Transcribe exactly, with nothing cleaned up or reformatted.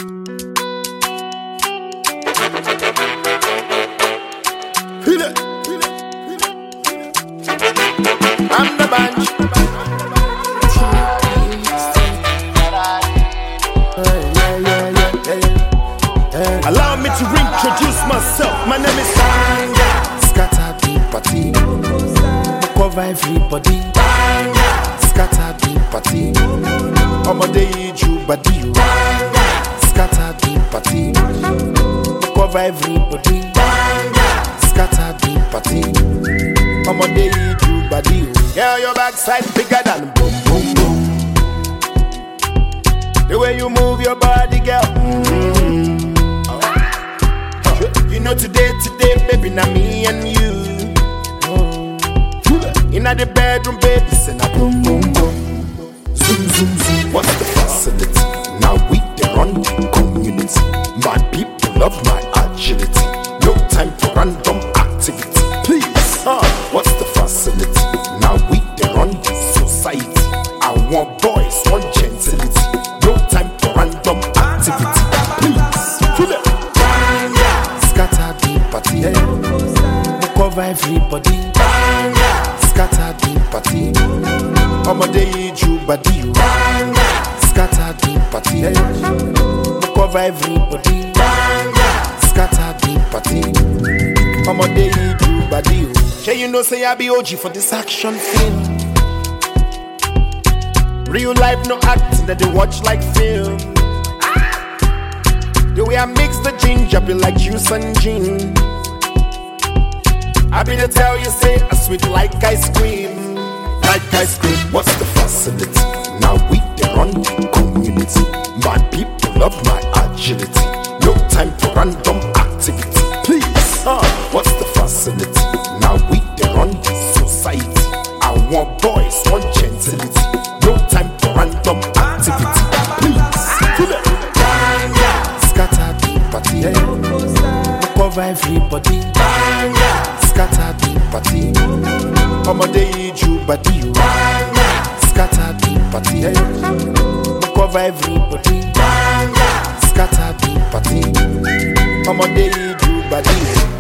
Feel it. I'm the bunch. Allow me to reintroduce myself. My name is Sanga. Scatter the party, cover everybody. Scatter the party, Ọmọdé Iju Badi. scatter the party, cover everybody. Scatter the party, Ọmọdé Iju Badi. Girl, your backside bigger than boom boom boom. The way you move your body, girl. Mm-hmm. You know today, today, baby, now me and you. Inna the bedroom, baby, say na boom boom boom. zoom zoom zoom. What's the facility? Now we the run the community. My people love my agility. No time for random activity. Please, Uh, what's the facility? Now we the run the society. I want boys, want gentility. No time for random activity. Please, feel it. scatter the party, cover everybody. Scatter the party, Ọmọdé Iju Badi. scatter the party, cover everybody. Scatter the party, Ọmọdé Iju Badi. Shey you know say I be O G for this action film. Real life no acting that they watch like film. The way I mix the ginger be like juice and gin. I be to tell you say I sweet like ice cream, like ice cream. what's the facility? Now we the run the community. My people love my agility. No time for random activity. Please, Uh, what's the facility? Now we the run the society. I want boys, want gentility. No time for random activity. Please, feel it. scatter the party, cover everybody. Scatter the party, Ọmọdé Iju Badi. scatter the party, cover everybody. Scatter the party, Ọmọdé Iju Badi.